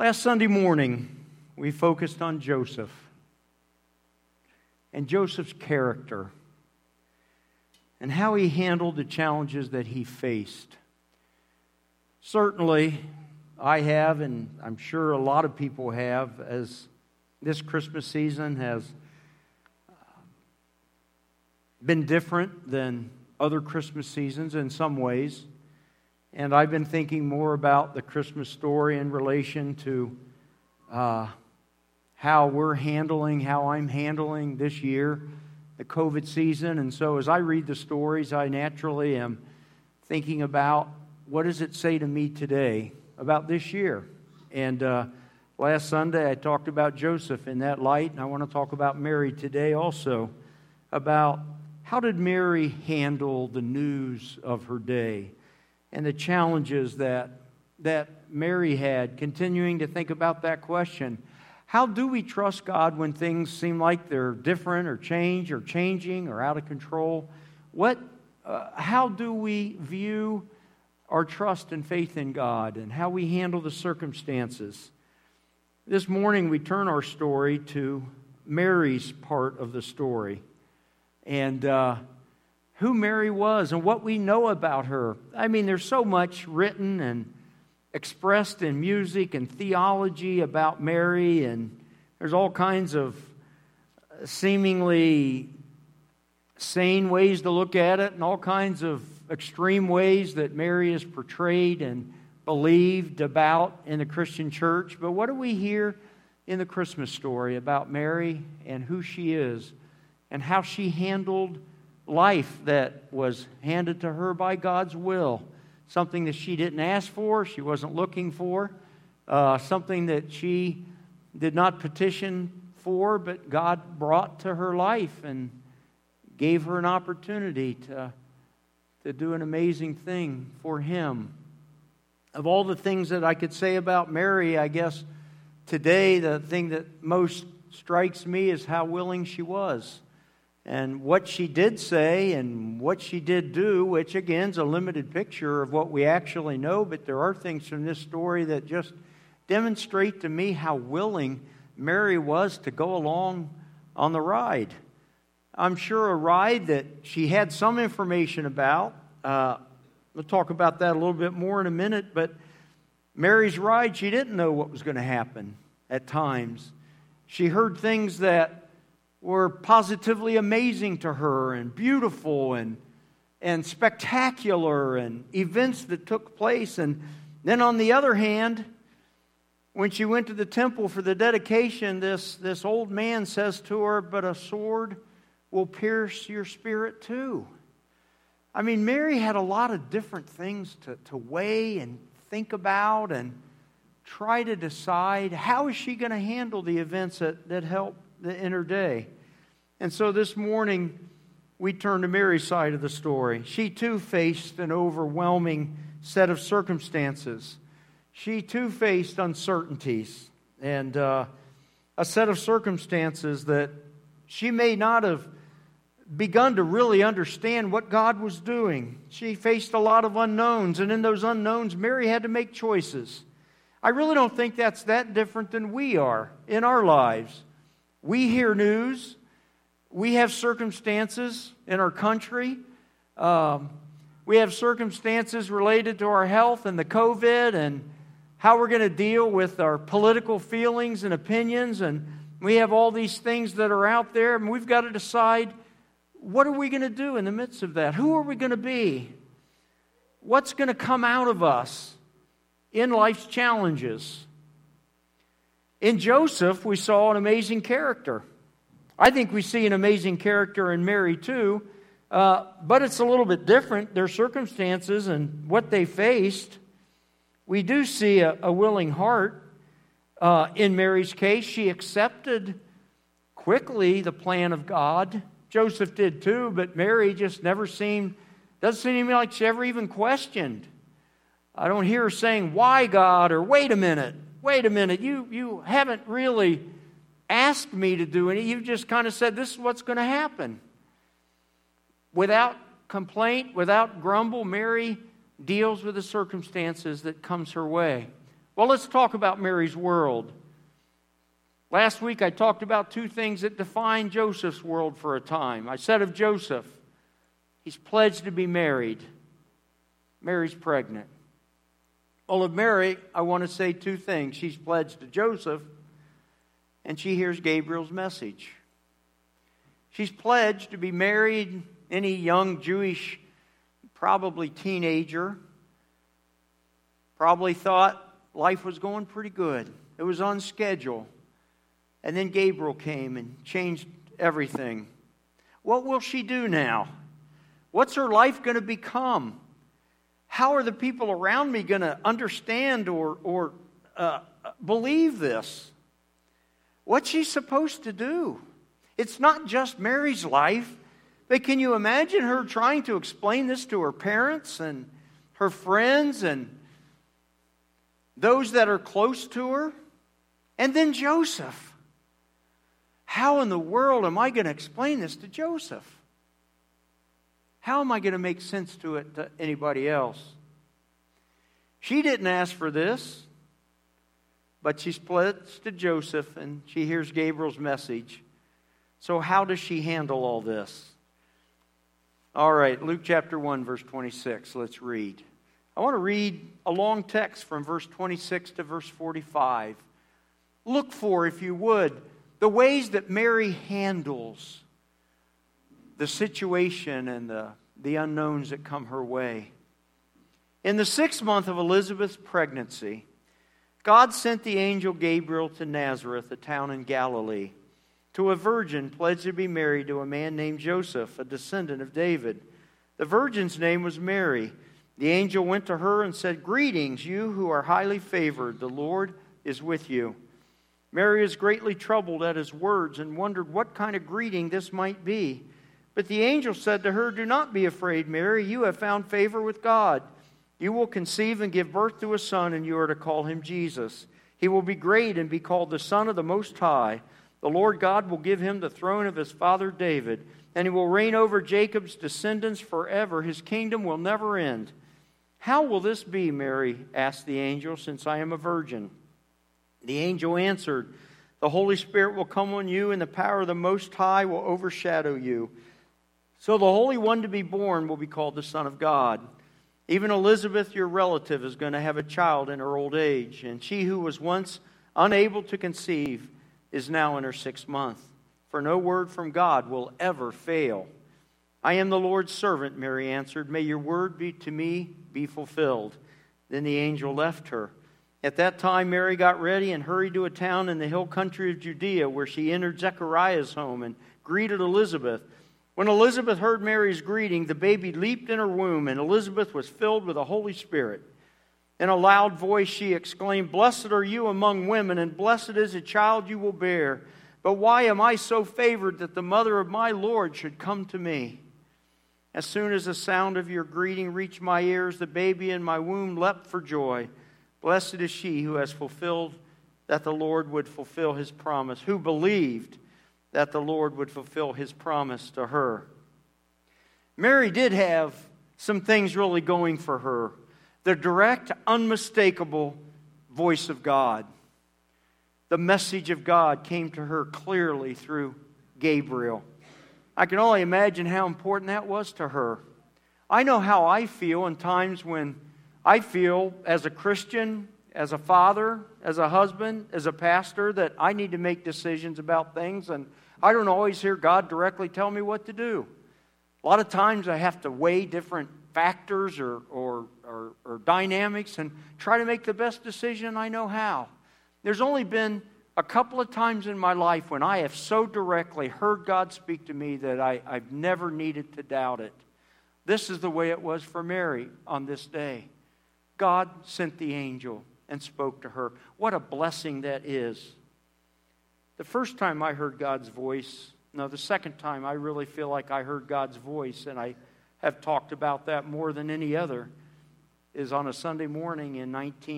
Last Sunday morning, we focused on Joseph and Joseph's character and how he handled the challenges that he faced. Certainly, I have, and I'm sure a lot of people have, as this Christmas season has been different than other Christmas seasons in some ways. And I've been thinking more about the Christmas story in relation to how I'm handling this year, the COVID season. And so as I read the stories, I naturally am thinking about what does it say to me today about this year. And last Sunday I talked about Joseph in that light, and I want to talk about Mary today also, about how did Mary handle the news of her day and the challenges that Mary had, continuing to think about that question. How do we trust God when things seem like they're different or changing or out of control? How do we view our trust and faith in God and how we handle the circumstances? This morning we turn our story to Mary's part of the story and who Mary was and what we know about her. I mean, there's so much written and expressed in music and theology about Mary, and there's all kinds of seemingly sane ways to look at it and all kinds of extreme ways that Mary is portrayed and believed about in the Christian church. But what do we hear in the Christmas story about Mary and who she is and how she handled life that was handed to her by God's will? Something that she didn't ask for, she wasn't looking for, something that she did not petition for, but God brought to her life and gave her an opportunity to do an amazing thing for Him. Of all the things that I could say about Mary, I guess today the thing that most strikes me is how willing she was. And what she did say and what she did do, which again is a limited picture of what we actually know, but there are things from this story that just demonstrate to me how willing Mary was to go along on the ride. I'm sure a ride that she had some information about. We'll talk about that a little bit more in a minute, but Mary's ride, she didn't know what was going to happen at times. She heard things that were positively amazing to her and beautiful and spectacular and events that took place. And then on the other hand, when she went to the temple for the dedication, this old man says to her, "But a sword will pierce your spirit too." I mean, Mary had a lot of different things to weigh and think about and try to decide how is she going to handle the events that help in her day. And so this morning, we turn to Mary's side of the story. She too faced an overwhelming set of circumstances. She too faced uncertainties and a set of circumstances that she may not have begun to really understand what God was doing. She faced a lot of unknowns, and in those unknowns, Mary had to make choices. I really don't think that's that different than we are in our lives. We hear news. We have circumstances in our country. We have circumstances related to our health and the COVID and how we're going to deal with our political feelings and opinions. And we have all these things that are out there, and we've got to decide, what are we going to do in the midst of that? Who are we going to be? What's going to come out of us in life's challenges? In Joseph, we saw an amazing character. I think we see an amazing character in Mary too, but it's a little bit different. Their circumstances and what they faced. We do see a willing heart in Mary's case. She accepted quickly the plan of God. Joseph did too, but Mary just doesn't seem like she ever even questioned. I don't hear her saying, "Why, God?" or wait a minute, you haven't really asked me to do any. You just kind of said, this is what's going to happen. Without complaint, without grumble, Mary deals with the circumstances that comes her way. Well, let's talk about Mary's world. Last week I talked about two things that define Joseph's world for a time. I said of Joseph, he's pledged to be married. Mary's pregnant. Well, of Mary, I want to say two things. She's pledged to Joseph, and she hears Gabriel's message. She's pledged to be married. Any young Jewish, probably teenager, probably thought life was going pretty good. It was on schedule. And then Gabriel came and changed everything. What will she do now? What's her life going to become? How are the people around me going to understand or believe this? What's she supposed to do? It's not just Mary's life, but can you imagine her trying to explain this to her parents and her friends and those that are close to her? And then Joseph. How in the world am I going to explain this to Joseph? How am I going to make sense to it to anybody else? She didn't ask for this, but she's pledged to Joseph and she hears Gabriel's message. So how does she handle all this? All right, Luke chapter 1, verse 26. Let's read. I want to read a long text from verse 26 to verse 45. Look for, if you would, the ways that Mary handles the situation and the unknowns that come her way. In the 6th month of Elizabeth's pregnancy, God sent the angel Gabriel to Nazareth, a town in Galilee, to a virgin pledged to be married to a man named Joseph, a descendant of David. The virgin's name was Mary. The angel went to her and said, "Greetings, you who are highly favored. The Lord is with you." Mary was greatly troubled at his words and wondered what kind of greeting this might be. But the angel said to her, "Do not be afraid, Mary. You have found favor with God. You will conceive and give birth to a son, and you are to call him Jesus. He will be great and be called the Son of the Most High. The Lord God will give him the throne of his father David, and he will reign over Jacob's descendants forever. His kingdom will never end." "How will this be," Mary asked the angel, "since I am a virgin?" The angel answered, "The Holy Spirit will come on you, and the power of the Most High will overshadow you. So the Holy One to be born will be called the Son of God. Even Elizabeth, your relative, is going to have a child in her old age, and she who was once unable to conceive is now in her 6th month. For no word from God will ever fail." "I am the Lord's servant," Mary answered. "May your word to me be fulfilled." Then the angel left her. At that time, Mary got ready and hurried to a town in the hill country of Judea, where she entered Zechariah's home and greeted Elizabeth. When Elizabeth heard Mary's greeting, the baby leaped in her womb, and Elizabeth was filled with the Holy Spirit. In a loud voice she exclaimed, "Blessed are you among women, and blessed is the child you will bear. But why am I so favored that the mother of my Lord should come to me? As soon as the sound of your greeting reached my ears, the baby in my womb leapt for joy. Blessed is she who has fulfilled that the Lord would fulfill his promise, who believed that the Lord would fulfill his promise to her." Mary did have some things really going for her. The direct, unmistakable voice of God. The message of God came to her clearly through Gabriel. I can only imagine how important that was to her. I know how I feel in times when I feel as a Christian, as a father, as a husband, as a pastor, that I need to make decisions about things, and I don't always hear God directly tell me what to do. A lot of times I have to weigh different factors or dynamics and try to make the best decision I know how. There's only been a couple of times in my life when I have so directly heard God speak to me that I've never needed to doubt it. This is the way it was for Mary on this day. God sent the angel and spoke to her. What a blessing that is. The first time I heard God's voice, the second time I really feel like I heard God's voice, and I have talked about that more than any other, is on a Sunday morning in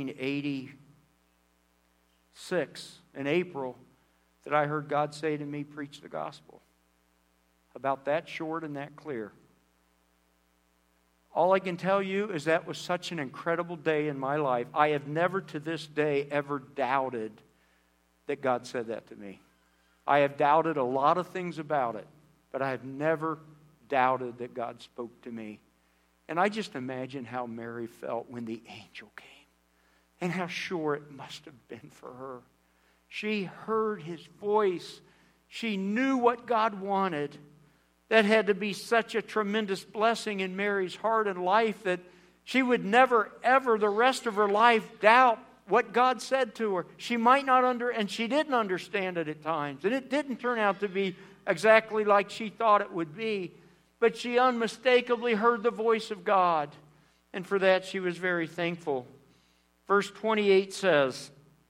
1986, in April, that I heard God say to me, "Preach the gospel." About that short and that clear. All I can tell you is that was such an incredible day in my life. I have never to this day ever doubted that God said that to me. I have doubted a lot of things about it, but I have never doubted that God spoke to me. And I just imagine how Mary felt when the angel came and how sure it must have been for her. She heard his voice. She knew what God wanted. That had to be such a tremendous blessing in Mary's heart and life that she would never, ever, the rest of her life, doubt what God said to her. She might not and she didn't understand it at times. And it didn't turn out to be exactly like she thought it would be. But she unmistakably heard the voice of God. And for that she was very thankful. Verse 28 says,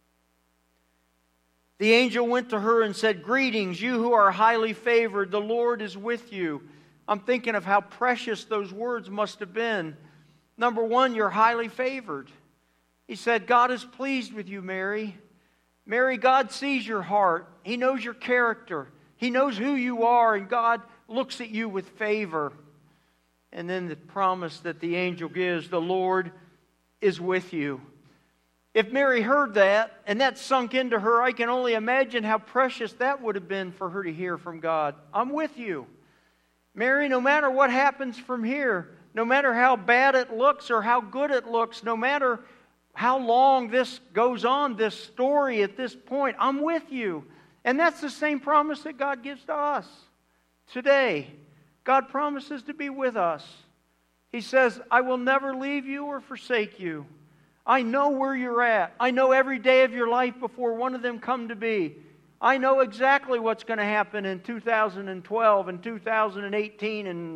the angel went to her and said, greetings, you who are highly favored. The Lord is with you. I'm thinking of how precious those words must have been. Number one, you're highly favored. He said, God is pleased with you, Mary. Mary, God sees your heart. He knows your character. He knows who you are, and God looks at you with favor. And then the promise that the angel gives, the Lord is with you. If Mary heard that, and that sunk into her, I can only imagine how precious that would have been for her to hear from God. I'm with you. Mary, no matter what happens from here, no matter how bad it looks or how good it looks, no matter how long this goes on, this story at this point, I'm with you. And that's the same promise that God gives to us today. God promises to be with us. He says, I will never leave you or forsake you. I know where you're at. I know every day of your life before one of them come to be. I know exactly what's going to happen in 2012 and 2018 and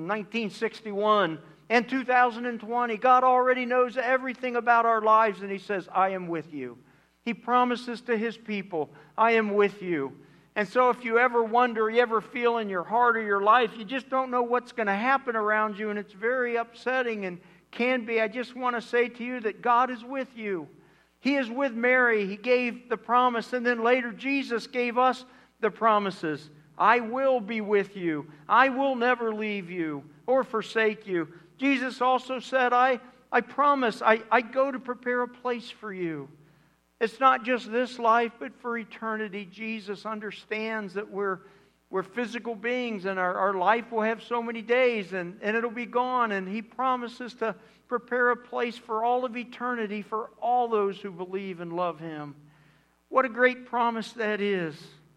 1961 and 2020. God already knows everything about our lives, and He says, I am with you. He promises to His people, I am with you. And so if you ever wonder, you ever feel in your heart or your life, you just don't know what's going to happen around you, and it's very upsetting and can be, I just want to say to you that God is with you. He is with Mary. He gave the promise, and then later Jesus gave us the promises. I will be with you. I will never leave you or forsake you. Jesus also said, I promise, I go to prepare a place for you. It's not just this life, but for eternity. Jesus understands that we're physical beings, and our life will have so many days, and it'll be gone. And He promises to prepare a place for all of eternity for all those who believe and love Him. What a great promise that is.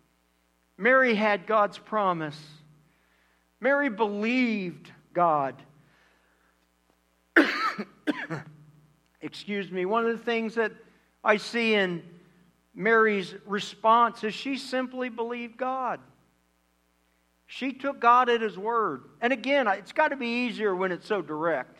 Mary had God's promise. Mary believed God. Excuse me. One of the things that I see in Mary's response is she simply believed God. She took God at His word. And again, it's got to be easier when it's so direct.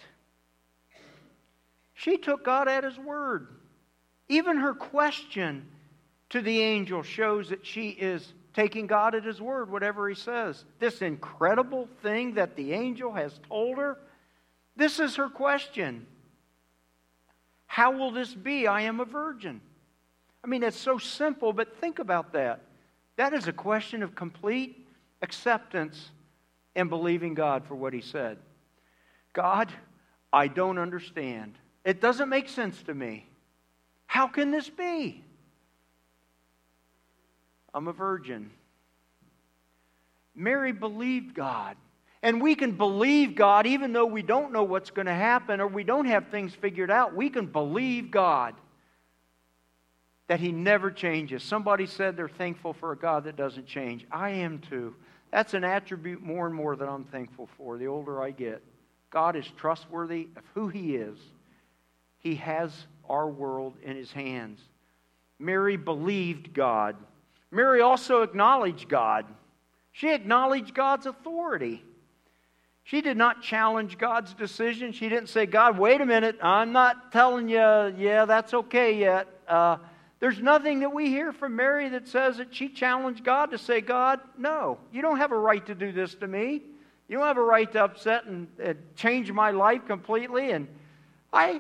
She took God at His word. Even her question to the angel shows that she is taking God at His word, whatever He says. This incredible thing that the angel has told her, this is her question. How will this be? I am a virgin. I mean, it's so simple, but think about that. That is a question of complete acceptance and believing God for what He said. God, I don't understand. It doesn't make sense to me. How can this be? I'm a virgin. Mary believed God. And we can believe God even though we don't know what's going to happen or we don't have things figured out. We can believe God that He never changes. Somebody said they're thankful for a God that doesn't change. I am too. That's an attribute more and more that I'm thankful for the older I get. God is trustworthy of who He is. He has our world in His hands. Mary believed God. Mary also acknowledged God. She acknowledged God's authority. She did not challenge God's decision. She didn't say, God, wait a minute, I'm not telling you, yeah, that's okay yet. There's nothing that we hear from Mary that says that she challenged God to say, God, no, you don't have a right to do this to me. You don't have a right to upset and change my life completely. And I'm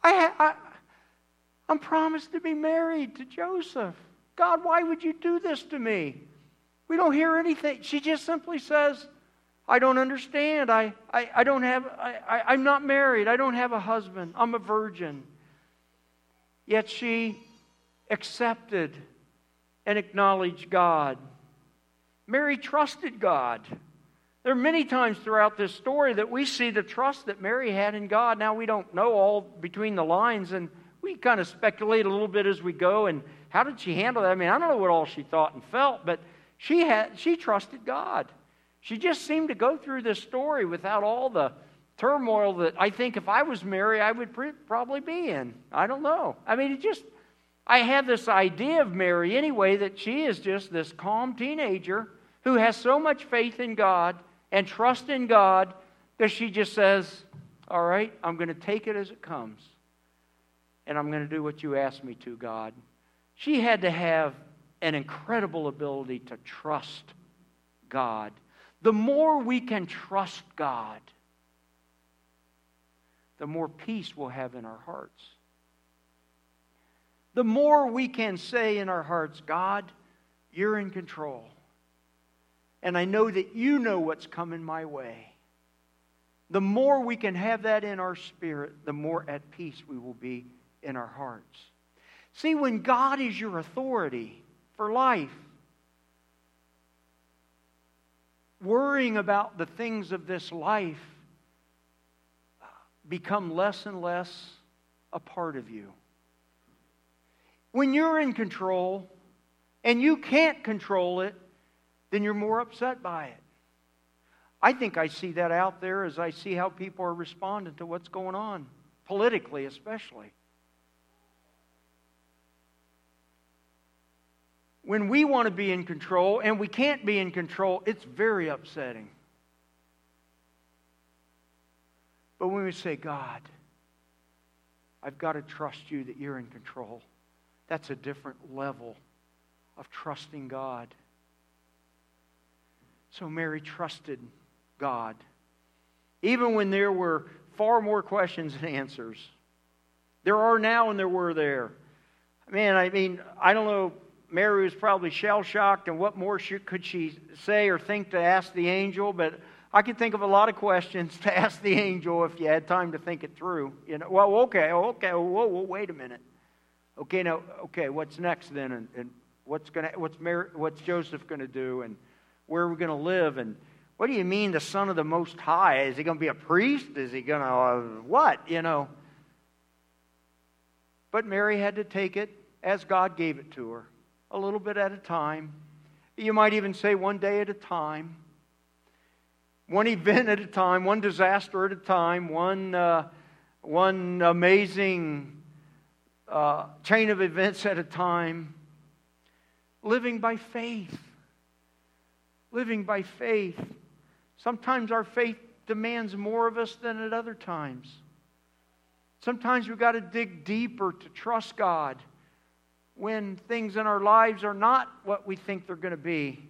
promised to be married to Joseph. God, why would you do this to me? We don't hear anything. She just simply says, I don't understand. I'm not married. I don't have a husband. I'm a virgin. Yet she accepted and acknowledged God. Mary trusted God. There are many times throughout this story that we see the trust that Mary had in God. Now, we don't know all between the lines, and we kind of speculate a little bit as we go. And how did she handle that? I mean, I don't know what all she thought and felt, but she trusted God. She just seemed to go through this story without all the turmoil that I think if I was Mary, I would probably be in. I don't know. I mean, I have this idea of Mary anyway, that she is just this calm teenager who has so much faith in God and trust in God that she just says, all right, I'm going to take it as it comes. And I'm going to do what you asked me to, God. She had to have an incredible ability to trust God. The more we can trust God, the more peace we'll have in our hearts. The more we can say in our hearts, God, you're in control. And I know that you know what's coming my way. The more we can have that in our spirit, the more at peace we will be in our hearts. See, when God is your authority for life, worrying about the things of this life become less and less a part of you. When you're in control and you can't control it, then you're more upset by it. I think I see that out there as I see how people are responding to what's going on, politically especially. When we want to be in control and we can't be in control, it's very upsetting. But when we say, God, I've got to trust you that you're in control, that's a different level of trusting God. So Mary trusted God, even when there were far more questions than answers. There are now and there were there. Man, I mean, I don't know, Mary was probably shell-shocked, and what more could she say or think to ask the angel, but I could think of a lot of questions to ask the angel if you had time to think it through. You know, well, okay, whoa, wait a minute. Okay, what's next then, and what's Joseph going to do, and where are we going to live, and what do you mean the Son of the Most High? Is he going to be a priest? Is he going to what? You know. But Mary had to take it as God gave it to her, a little bit at a time. You might even say one day at a time, one event at a time, one disaster at a time, one amazing chain of events at a time. Living by faith. Living by faith. Sometimes our faith demands more of us than at other times. Sometimes we've got to dig deeper to trust God when things in our lives are not what we think they're going to be.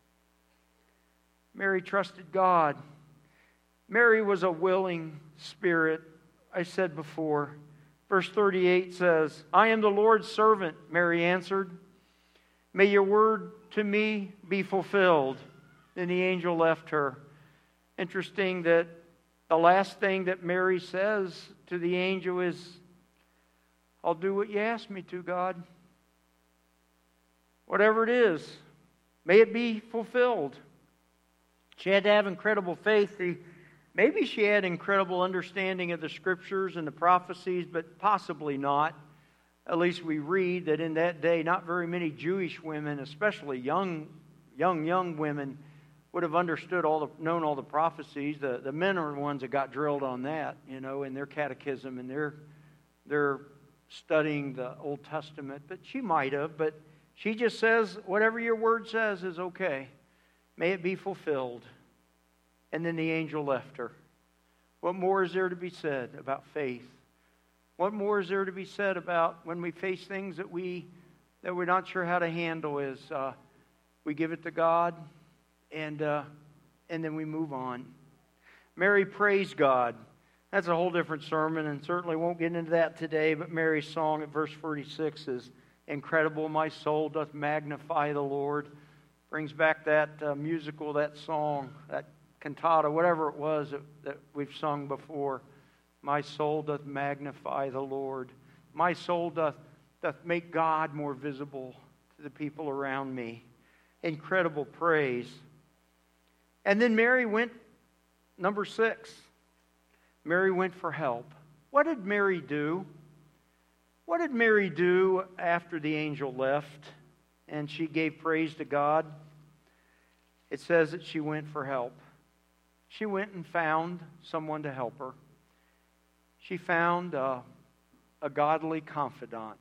Mary trusted God. Mary was a willing spirit, I said before. Verse 38 says, I am the Lord's servant, Mary answered. May your word to me be fulfilled. Then the angel left her. Interesting that the last thing that Mary says to the angel is, I'll do what you ask me to, God. Whatever it is, may it be fulfilled. She had to have incredible faith. Maybe she had incredible understanding of the Scriptures and the prophecies, but possibly not. At least we read that in that day, not very many Jewish women, especially young women, would have understood known all the prophecies. The men are the ones that got drilled on that, in their catechism and their studying the Old Testament. But she might have, but she just says, whatever your word says is okay. May it be fulfilled. And then the angel left her. What more is there to be said about faith? What more is there to be said about when we face things that we're not sure how to handle? Is we give it to God, and then we move on. Mary praised God. That's a whole different sermon, and certainly won't get into that today. But Mary's song at verse 46 is incredible. My soul doth magnify the Lord. Brings back that musical, that song, that cantata, whatever it was that we've sung before. My soul doth magnify the Lord. My soul doth make God more visible to the people around me. Incredible praise. And then Mary went, number 6, Mary went for help. What did Mary do? What did Mary do after the angel left and she gave praise to God? It says that she went for help. She went and found someone to help her. She found a godly confidant.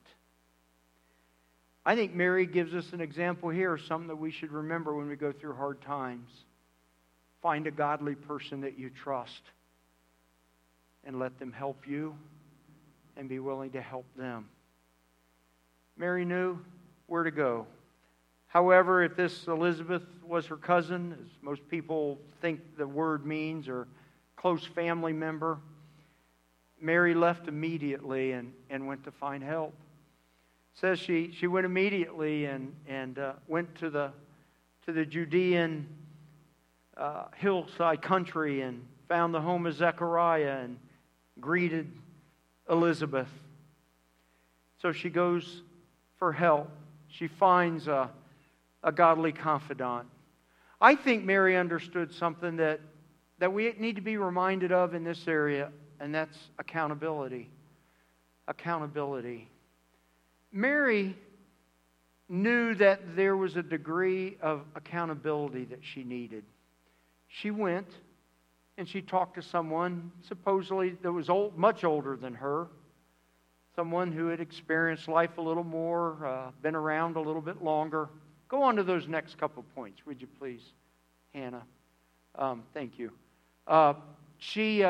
I think Mary gives us an example here of something that we should remember when we go through hard times. Find a godly person that you trust and let them help you and be willing to help them. Mary knew where to go. However, if this Elizabeth was her cousin, as most people think the word means, or close family member, Mary left immediately and went to find help. It says she went immediately and went to the Judean hillside country and found the home of Zechariah and greeted Elizabeth. So she goes for help. She finds a godly confidant. I think Mary understood something that we need to be reminded of in this area, and that's accountability. Accountability. Mary knew that there was a degree of accountability that she needed. She went and she talked to someone supposedly that was much older than her, someone who had experienced life a little more, been around a little bit longer. Go on to those next couple points, would you please, Hannah? Thank you. She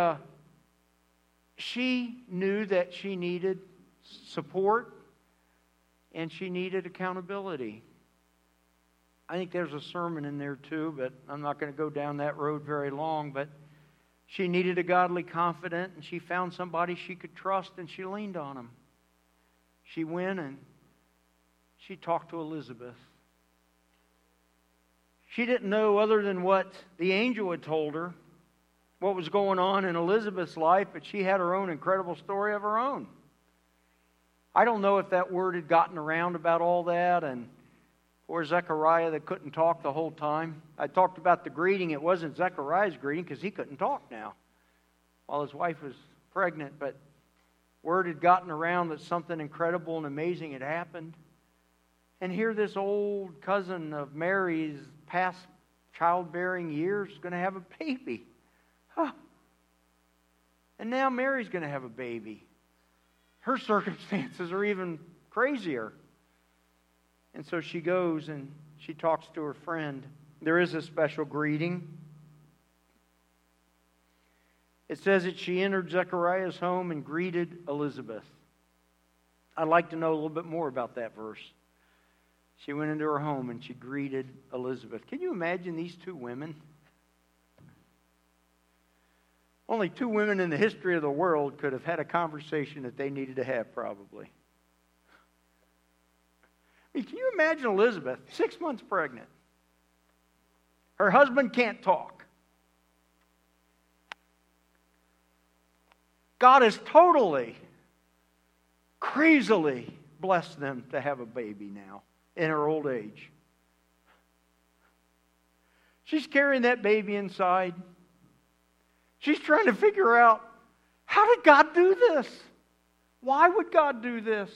knew that she needed support and she needed accountability. I think there's a sermon in there too, but I'm not going to go down that road very long. But she needed a godly confidant, and she found somebody she could trust, and she leaned on him. She went and she talked to Elizabeth. She didn't know, other than what the angel had told her, what was going on in Elizabeth's life, but she had her own incredible story of her own. I don't know if that word had gotten around about all that, and poor Zechariah that couldn't talk the whole time. I talked about the greeting. It wasn't Zechariah's greeting because he couldn't talk now while his wife was pregnant, but word had gotten around that something incredible and amazing had happened. And here this old cousin of Mary's past childbearing years is going to have a baby. Huh. And now Mary's going to have a baby. Her circumstances are even crazier. And so she goes and she talks to her friend. There is a special greeting. It says that she entered Zechariah's home and greeted Elizabeth. I'd like to know a little bit more about that verse. She went into her home and she greeted Elizabeth. Can you imagine these two women? Only two women in the history of the world could have had a conversation that they needed to have, probably. I mean, can you imagine Elizabeth, 6 months pregnant? Her husband can't talk. God has totally, crazily blessed them to have a baby now in her old age. She's carrying that baby inside. She's trying to figure out, how did God do this? Why would God do this?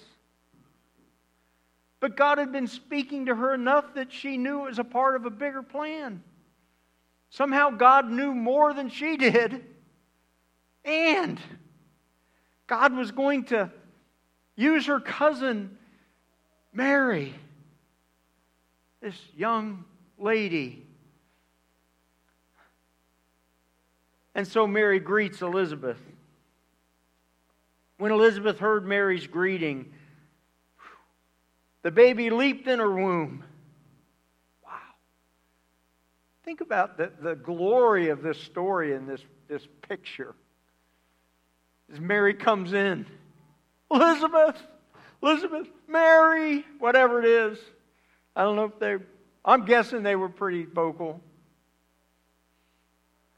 But God had been speaking to her enough that she knew it was a part of a bigger plan. Somehow God knew more than she did. And God was going to use her cousin Mary, this young lady. And so Mary greets Elizabeth. When Elizabeth heard Mary's greeting, the baby leaped in her womb. Wow. Think about the glory of this story and this picture. As Mary comes in, Elizabeth, Mary, whatever it is. I don't know if I'm guessing they were pretty vocal.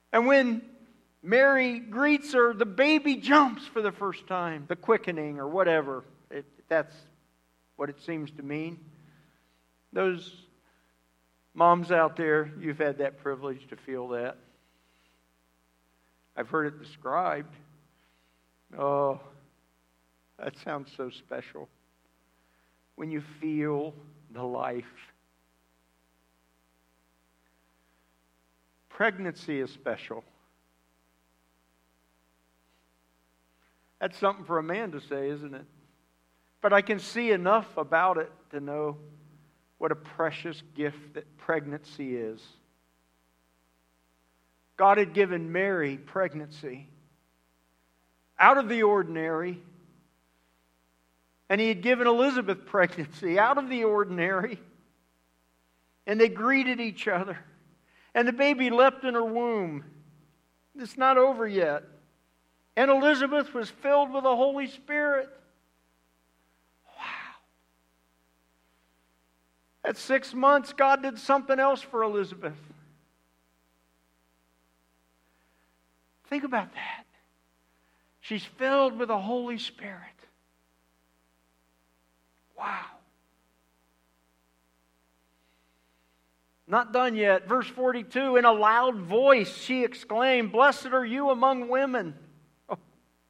And when Mary greets her, the baby jumps for the first time. The quickening or whatever. That's what it seems to mean. Those moms out there, you've had that privilege to feel that. I've heard it described. Oh, that sounds so special. When you feel the life. Pregnancy is special. That's something for a man to say, isn't it? But I can see enough about it to know what a precious gift that pregnancy is. God had given Mary pregnancy out of the ordinary. And He had given Elizabeth pregnancy out of the ordinary. And they greeted each other. And the baby leapt in her womb. It's not over yet. And Elizabeth was filled with the Holy Spirit. Wow. At 6 months, God did something else for Elizabeth. Think about that. She's filled with the Holy Spirit. Wow. Not done yet. Verse 42, in a loud voice she exclaimed, "Blessed are you among women." Oh.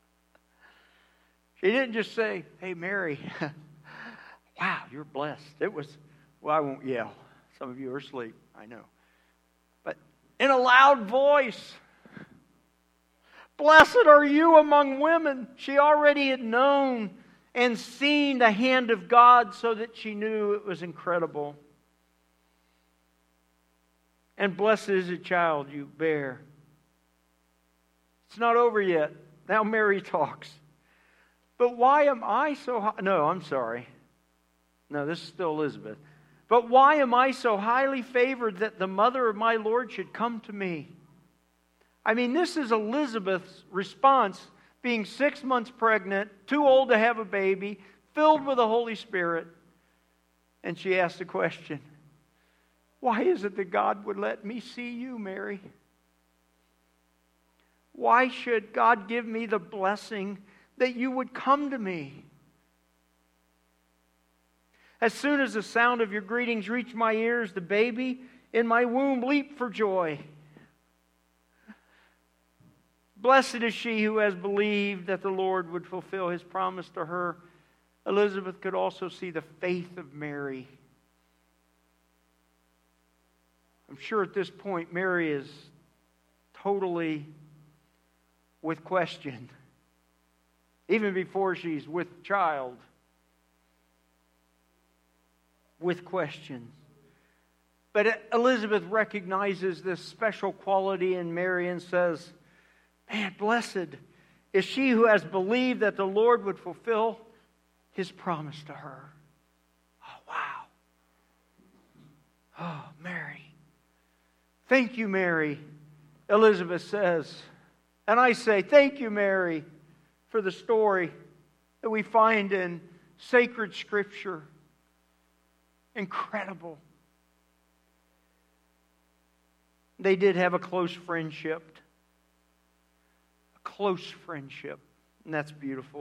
She didn't just say, "Hey, Mary, wow, you're blessed." It was, well, I won't yell. Some of you are asleep, I know. But in a loud voice, "Blessed are you among women." She already had known and seen the hand of God so that she knew it was incredible. And blessed is the child you bear. It's not over yet. Now Mary talks. But why am I so... No, I'm sorry. No, this is still Elizabeth. But why am I so highly favored that the mother of my Lord should come to me? I mean, this is Elizabeth's response, being 6 months pregnant, too old to have a baby, filled with the Holy Spirit. And she asked the question, why is it that God would let me see you, Mary? Why should God give me the blessing that you would come to me? As soon as the sound of your greetings reached my ears, the baby in my womb leaped for joy. Blessed is she who has believed that the Lord would fulfill His promise to her. Elizabeth could also see the faith of Mary. I'm sure at this point Mary is totally with question. Even before she's with child. With questions. But Elizabeth recognizes this special quality in Mary and says, man, blessed is she who has believed that the Lord would fulfill His promise to her. Oh, wow. Oh, Mary. Thank you, Mary, Elizabeth says. And I say, thank you, Mary, for the story that we find in sacred Scripture. Incredible. They did have a close friendship. A close friendship. And that's beautiful.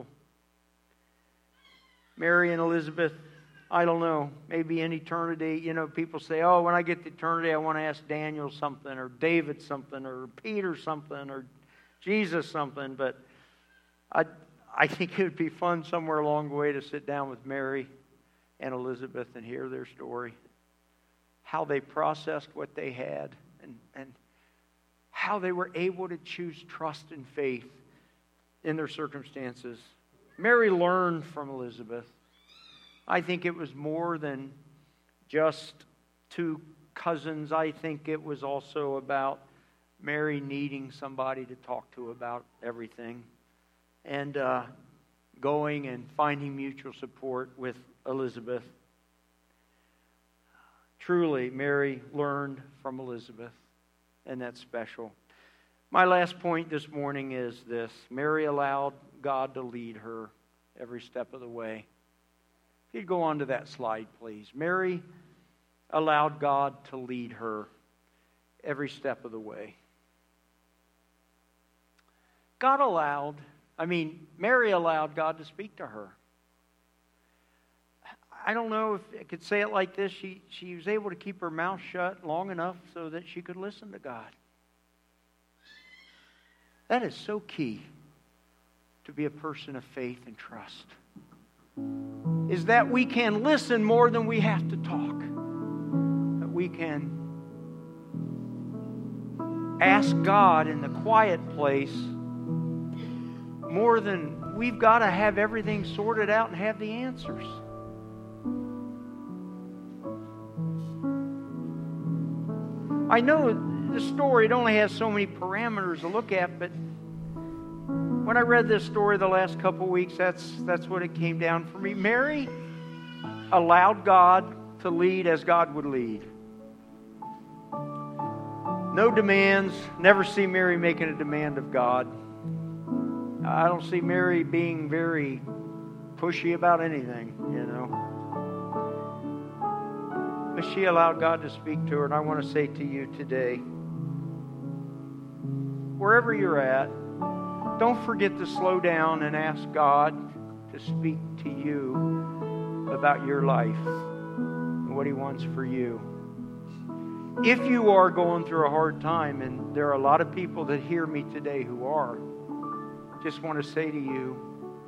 Mary and Elizabeth, I don't know, maybe in eternity, people say, oh, when I get to eternity, I want to ask Daniel something, or David something, or Peter something, or Jesus something. But I think it would be fun somewhere along the way to sit down with Mary and Elizabeth and hear their story. How they processed what they had, and how they were able to choose trust and faith in their circumstances. Mary learned from Elizabeth. I think it was more than just two cousins. I think it was also about Mary needing somebody to talk to about everything. And going and finding mutual support with Elizabeth. Truly, Mary learned from Elizabeth. And that's special. My last point this morning is this. Mary allowed God to lead her every step of the way. If you'd go on to that slide, please. Mary allowed God to lead her every step of the way. Mary allowed God to speak to her. I don't know if I could say it like this. She was able to keep her mouth shut long enough so that she could listen to God. That is so key to be a person of faith and trust. Is that we can listen more than we have to talk. That we can ask God in the quiet place more than we've got to have everything sorted out and have the answers. I know the story, it only has so many parameters to look at, but when I read this story the last couple of weeks, that's what it came down for me. Mary allowed God to lead as God would lead. No demands. Never see Mary making a demand of God. I don't see Mary being very pushy about anything, But she allowed God to speak to her, and I want to say to you today, wherever you're at, don't forget to slow down and ask God to speak to you about your life and what He wants for you. If you are going through a hard time, and there are a lot of people that hear me today who are, just want to say to you,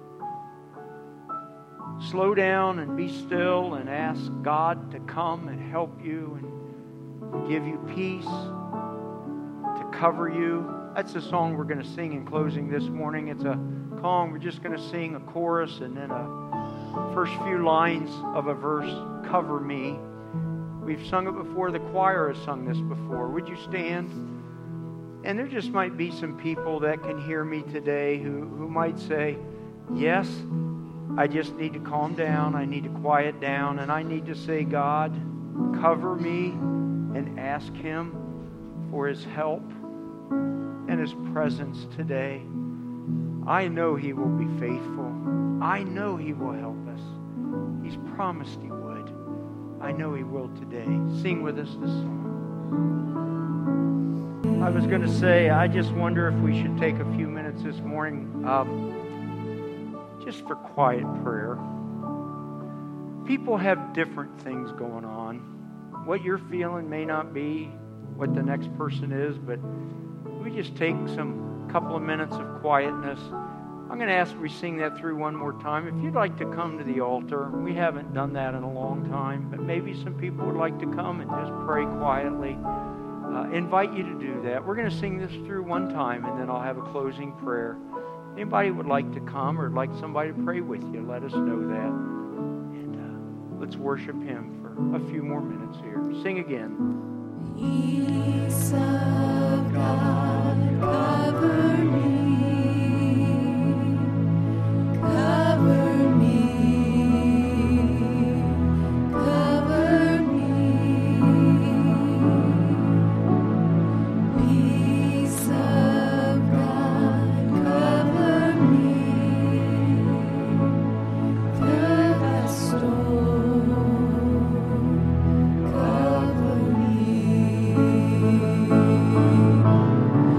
slow down and be still and ask God to come and help you and give you peace, to cover you. That's the song we're going to sing in closing this morning. It's a song. We're just going to sing a chorus and then a first few lines of a verse, Cover Me. We've sung it before. The choir has sung this before. Would you stand? And there just might be some people that can hear me today who might say, yes, I just need to calm down. I need to quiet down. And I need to say, God, cover me, and ask Him for His help and His presence today. I know He will be faithful. I know He will help us. He's promised He would. I know He will today. Sing with us this song. I was going to say, I just wonder if we should take a few minutes this morning just for quiet prayer. People have different things going on. What you're feeling may not be what the next person is, but we just take some couple of minutes of quietness. I'm going to ask we sing that through one more time. If you'd like to come to the altar, we haven't done that in a long time, but maybe some people would like to come and just pray quietly. Invite you to do that. We're going to sing this through one time, and then I'll have a closing prayer. Anybody would like to come or like somebody to pray with you, let us know that. And let's worship Him for a few more minutes here. Sing again. Peace of God, cover me, cover me, cover me. Peace of God, cover me, through the storm, cover me.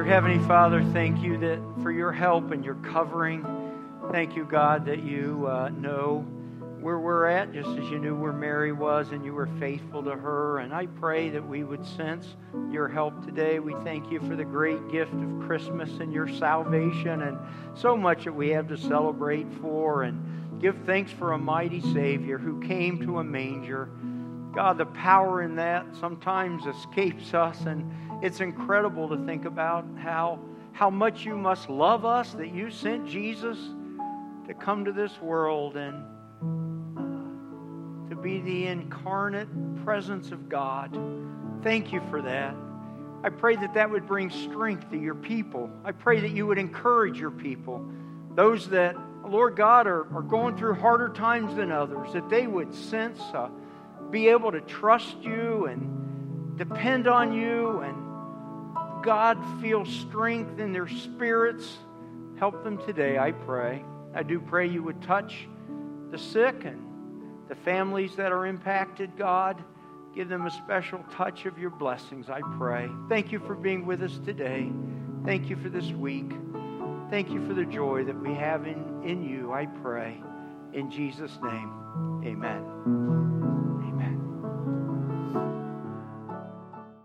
Dear Heavenly Father, thank you that for your help and your covering. Thank you, God, that you know where we're at, just as you knew where Mary was and you were faithful to her. And I pray that we would sense your help today. We thank you for the great gift of Christmas and your salvation and so much that we have to celebrate for, and give thanks for a mighty Savior who came to a manger. God, the power in that sometimes escapes us, and it's incredible to think about how much you must love us that you sent Jesus to come to this world and to be the incarnate presence of God. Thank you for that. I pray that that would bring strength to your people. I pray that you would encourage your people, those that, Lord God, are going through harder times than others, that they would sense, be able to trust you and depend on you, and God, feel strength in their spirits. Help them today, I pray. I do pray you would touch the sick and the families that are impacted, God. Give them a special touch of your blessings, I pray. Thank you for being with us today. Thank you for this week. Thank you for the joy that we have in you, I pray. In Jesus' name, amen.